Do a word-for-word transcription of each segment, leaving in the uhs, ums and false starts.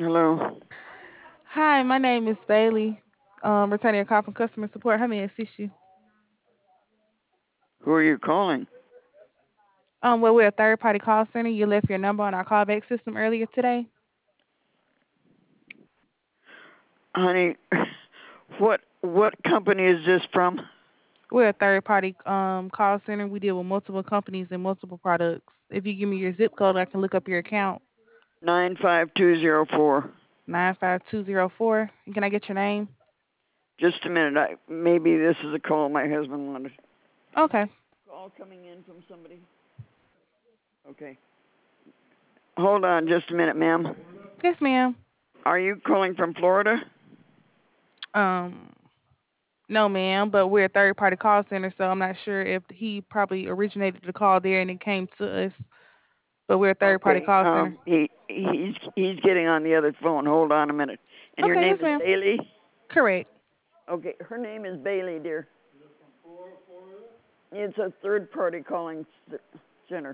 Hello. Hi, my name is Bailey. Um, returning a call from customer support. How may I assist you? Who are you calling? Um, well, we're a third party call center. You left your number on our callback system earlier today. Honey, what what company is this from? We're a third party um call center. We deal with multiple companies and multiple products. If you give me your zip code, I can look up your account. nine five two zero four. Nine five two zero four. Can I get your name? Just a minute. I maybe this is a call my husband wanted. Okay. Call coming in from somebody. Okay. Hold on just a minute, ma'am. Yes, ma'am. Are you calling from Florida? Um, no, ma'am. But we're a third party call center, so I'm not sure if he probably originated the call there and it came to us. But we're a third party Okay. call center. Um he he's he's getting on the other phone. Hold on a minute. And your Okay, yes, name is ma'am. Bailey? Correct. Okay, her name is Bailey, dear. It's a third party calling center.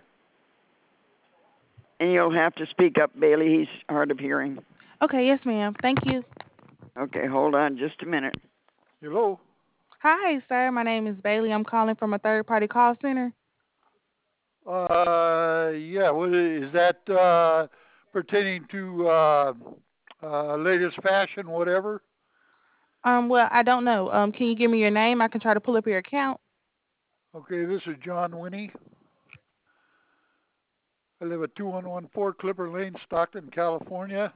And you'll have to speak up, Bailey. He's hard of hearing. Okay, yes, ma'am. Thank you. Okay, hold on just a minute. Hello. Hi, sir. My name is Bailey. I'm calling from a third party call center. Uh, yeah. What is that uh, pertaining to? Uh, uh, latest fashion, whatever. Um, well, I don't know. Um, can you give me your name? I can try to pull up your account. Okay, this is John Winnie. I live at two one one four Clipper Lane, Stockton, California.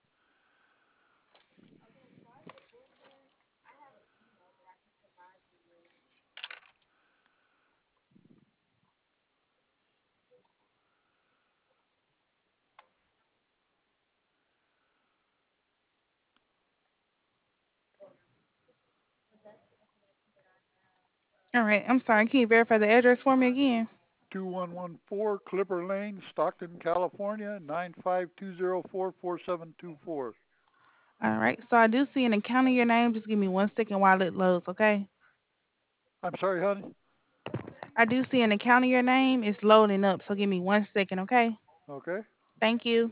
All right. I'm sorry. Can you verify the address for me again? two one one four Clipper Lane, Stockton, California, nine five two zero four four seven two four. All right. So I do see an account in your name. Just give me one second while it loads, okay? I'm sorry, honey. I do see an account in your name. It's loading up. So give me one second, okay? Okay. Thank you.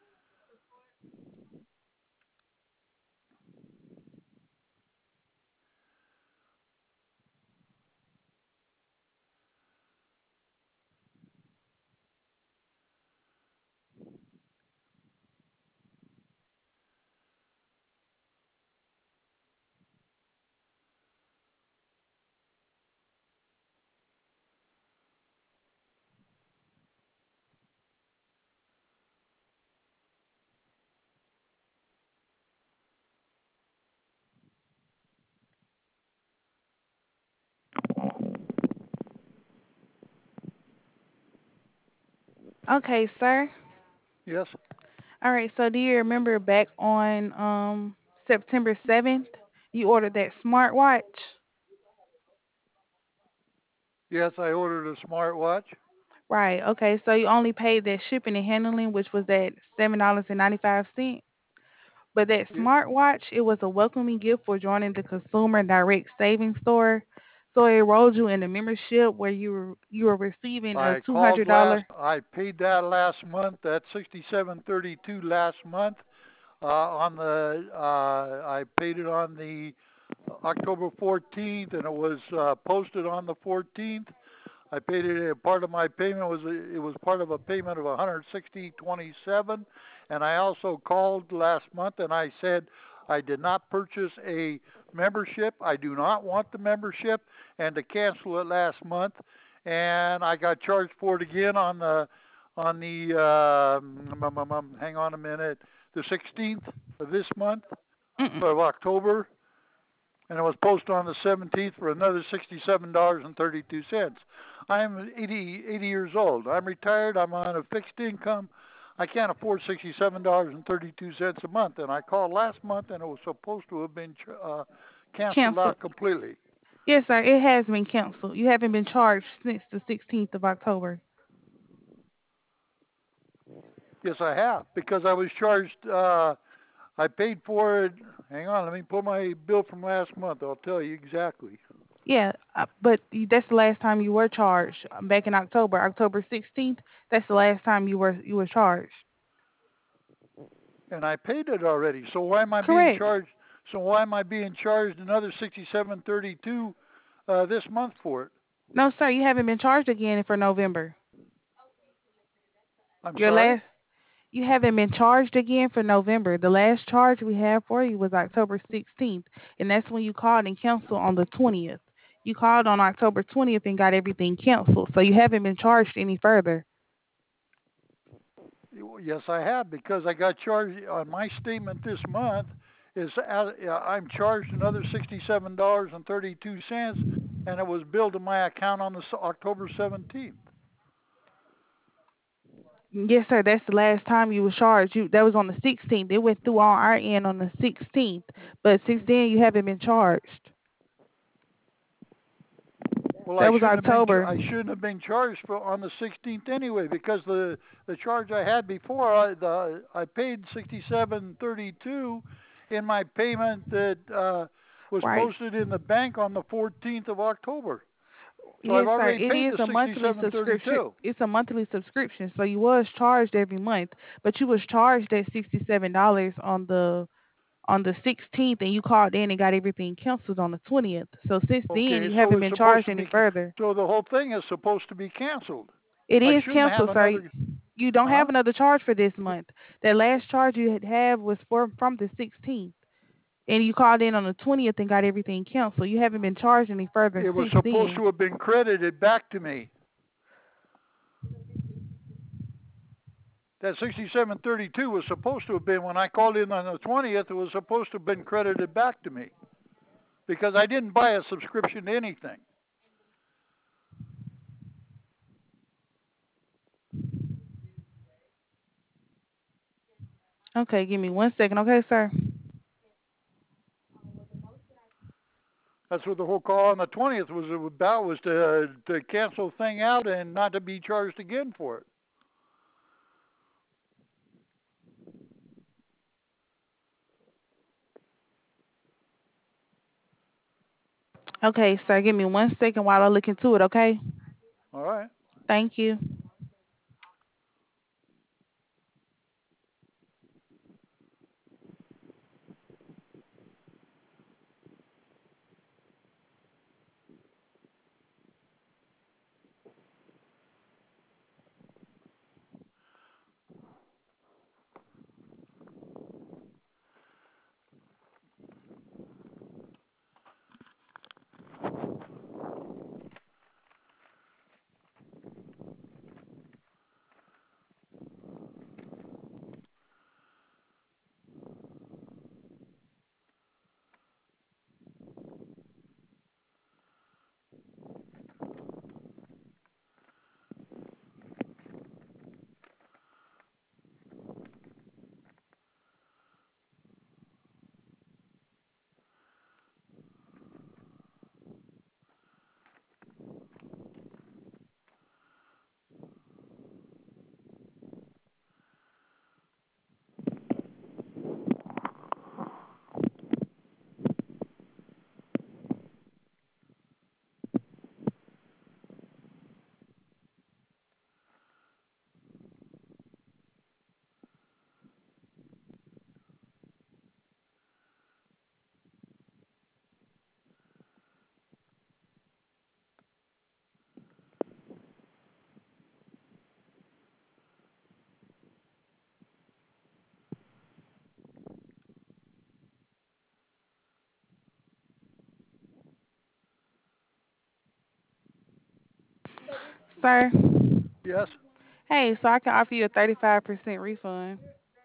Okay, sir. Yes. All right. So do you remember back on um September seventh, you ordered that smartwatch? Yes, I ordered a smartwatch. Right. Okay. So you only paid that shipping and handling, which was at seven dollars and ninety five cents. But that Yeah. smartwatch, it was a welcoming gift for joining the Consumer Direct Savings Store. So it enrolled you in the membership where you were you were receiving a I two called hundred last. dollar. I paid that last month. That sixty-seven thirty-two last month. Uh, on the uh, I paid it on the October fourteenth, and it was uh, posted on the fourteenth. I paid it. Part of my payment was it was part of a payment of one hundred sixty twenty-seven, and I also called last month and I said I did not purchase a membership. I do not want the membership, and to cancel it last month, and I got charged for it again on the on the uh, um, um, um, um, hang on a minute, the sixteenth of this month Mm-mm. of October, and it was posted on the seventeenth for another sixty-seven dollars and thirty-two cents. I'm eighty, eighty years old. I'm retired. I'm on a fixed income. I can't afford sixty-seven dollars and thirty-two cents a month. And I called last month, and it was supposed to have been uh, canceled Canceled. out completely. Yes, sir. It has been canceled. You haven't been charged since the sixteenth of October. Yes, I have, because I was charged. Uh, I paid for it. Hang on, let me pull my bill from last month. I'll tell you exactly. Yeah, uh, but you- that's the last time you were charged uh, back in October, October sixteenth. That's the last time you were you were charged. And I paid it already. So why am I being Correct. charged? So why am I being charged another sixty-seven thirty-two uh, this month for it? No, sir, you haven't been charged again for November. I'm Your sorry. last You haven't been charged again for November. The last charge we had for you was October sixteenth, and that's when you called and canceled on the twentieth. You called on October twentieth and got everything canceled, so you haven't been charged any further. Yes, I have, because I got charged on my statement this month. Is at, uh, I'm charged another sixty-seven dollars and thirty-two cents, and it was billed to my account on the s- October seventeenth. Yes, sir. That's the last time you were charged. You That was on the sixteenth. It went through on our end on the sixteenth, but since then you haven't been charged. Well, I That was shouldn't have been ch- October. I shouldn't have been charged for on the sixteenth anyway, because the the charge I had before, I the I paid sixty-seven thirty-two in my payment that uh, was Right. posted in the bank on the fourteenth of October. So I've Yes, sir. already It paid is the a monthly sixty-seven subscription. thirty-two. It's a monthly subscription, so you was charged every month, but you was charged that sixty seven dollars on the on the sixteenth, and you called in and got everything canceled on the twentieth. So since then, Okay, you so haven't it's been supposed charged to any be further. so the whole thing is supposed to be canceled. It I is shouldn't have canceled, sir. another, You don't have huh? another charge for this month. That last charge you had have was for from the sixteenth, and you called in on the twentieth and got everything canceled. You haven't been charged any further It was since supposed then. to have been credited back to me. That sixty-seven thirty-two was supposed to have been, when I called in on the twentieth, it was supposed to have been credited back to me, because I didn't buy a subscription to anything. Okay, give me one second, okay, sir. That's what the whole call on the twentieth was about, was to to cancel the thing out and not to be charged again for it. Okay, sir, give me one second while I look into it, okay? All right. Thank you. Sir, Yes. hey, so I can offer you a thirty-five percent refund.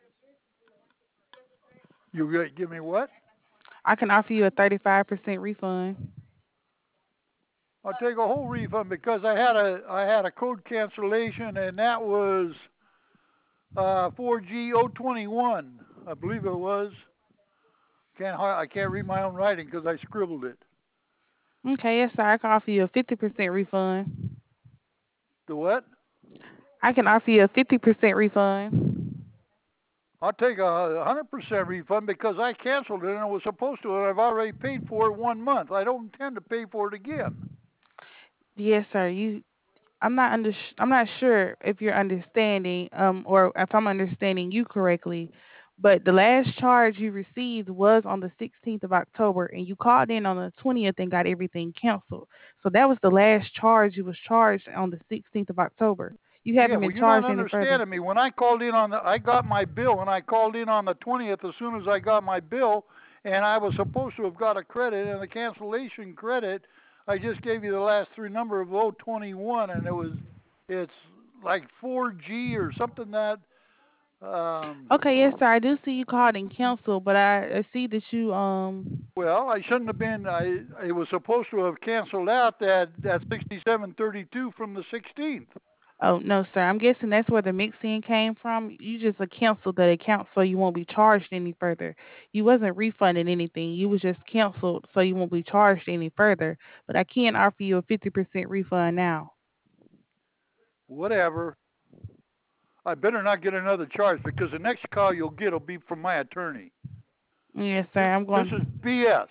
You g- give me what? I can offer you a thirty-five percent refund. I'll take a whole refund, because I had a I had a code cancellation, and that was uh four G zero twenty-one, I believe it was. Can't har- I can't read my own writing because I scribbled it. Okay, yes, sir, I can offer you a fifty percent refund. The what? I can offer you a fifty percent refund. I'll take a hundred percent refund, because I canceled it and I was supposed to, and I've already paid for it one month. I don't intend to pay for it again. Yes, sir. You I'm not under I'm not sure if you're understanding um or if I'm understanding you correctly, But the last charge you received was on the sixteenth of October, and you called in on the twentieth and got everything canceled. So that was the last charge you was charged on the sixteenth of October. You Yeah, haven't well, been you're not charged any further. understanding me. When I called in on the, I got my bill, and I called in on the twentieth as soon as I got my bill, and I was supposed to have got a credit, and the cancellation credit, I just gave you the last three number of oh twenty-one, and it was, it's like four G or something that, um, Okay, yes, sir. I do see you called and canceled, but I, I see that you um. well, I shouldn't have been, I, it was supposed to have canceled out that, that sixty-seven thirty-two from the sixteenth. Oh no, sir. I'm guessing that's where the mixing came from. You just uh, canceled the account so you won't be charged any further. You wasn't refunding anything. You was just canceled so you won't be charged any further. But I can offer you a fifty percent refund now. Whatever. I better not get another charge because the next call you'll get will be from my attorney. Yes, sir. This, I'm this is going. B S.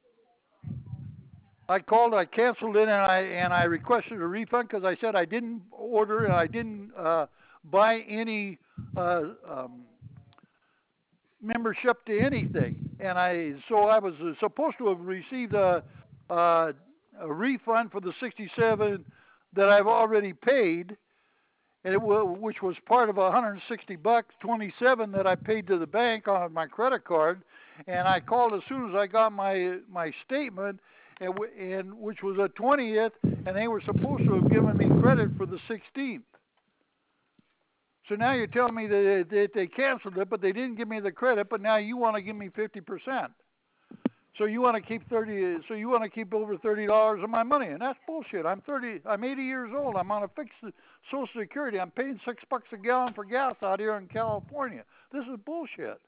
I called, I canceled it, and I and I requested a refund because I said I didn't order and I didn't uh, buy any uh, um, membership to anything, and I so I was uh, supposed to have received a, a a refund for the sixty-seven that I've already paid, and it w- which was part of one hundred sixty bucks twenty-seven that I paid to the bank on my credit card, and I called as soon as I got my my statement, and, w- and which was the twentieth, and they were supposed to have given me credit for the sixteenth. So now you're telling me that they, that they canceled it, but they didn't give me the credit, but now you want to give me fifty percent. So you want to keep thirty. So you want to keep over thirty dollars of my money, and that's bullshit. I'm thirty. I'm eighty years old. I'm on a fixed Social Security. I'm paying six bucks a gallon for gas out here in California. This is bullshit.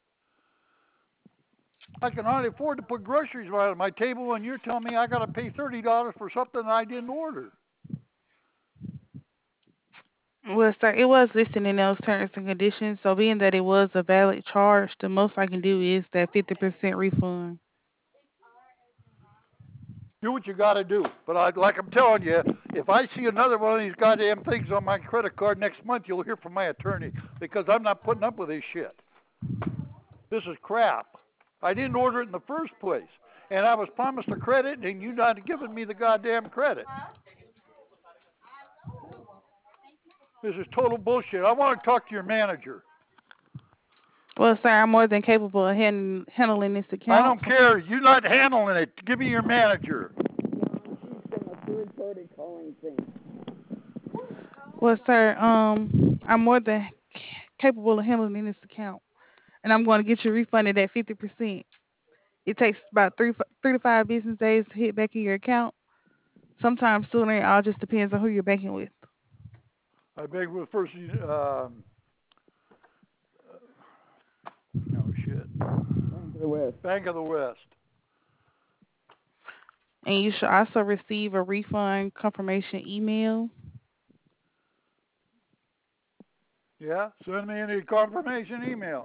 I can hardly afford to put groceries right on my table, and you're telling me I got to pay thirty dollars for something I didn't order. Well, sir, it was listed in those terms and conditions. So being that it was a valid charge, the most I can do is that fifty percent refund. Do what you got to do. But I, like I'm telling you, if I see another one of these goddamn things on my credit card next month, you'll hear from my attorney because I'm not putting up with this shit. This is crap. I didn't order it in the first place, and I was promised a credit, and you're not giving me the goddamn credit. This is total bullshit. I want to talk to your manager. Well, sir, I'm more than capable of hand, handling this account. I don't care. You're not handling it. Give me your manager. She's from a third party calling thing. Well, sir, um, I'm more than capable of handling this account, and I'm going to get you refunded at fifty percent. It takes about three three to five business days to hit back in your account. Sometimes sooner. It all just depends on who you're banking with. I beg with first. Um, no shit. Bank of the West. Bank of the West. And you should also receive a refund confirmation email. Yeah, send me any confirmation email.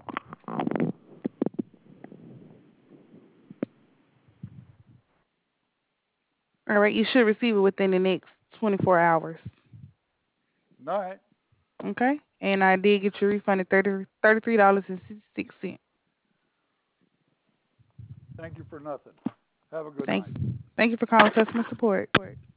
All right, you should receive it within the next twenty-four hours. All right. Okay? And I did get you refunded thirty-three dollars and sixty-six cents. Thank you for nothing. Have a good Thank, night. thank you for calling customer support.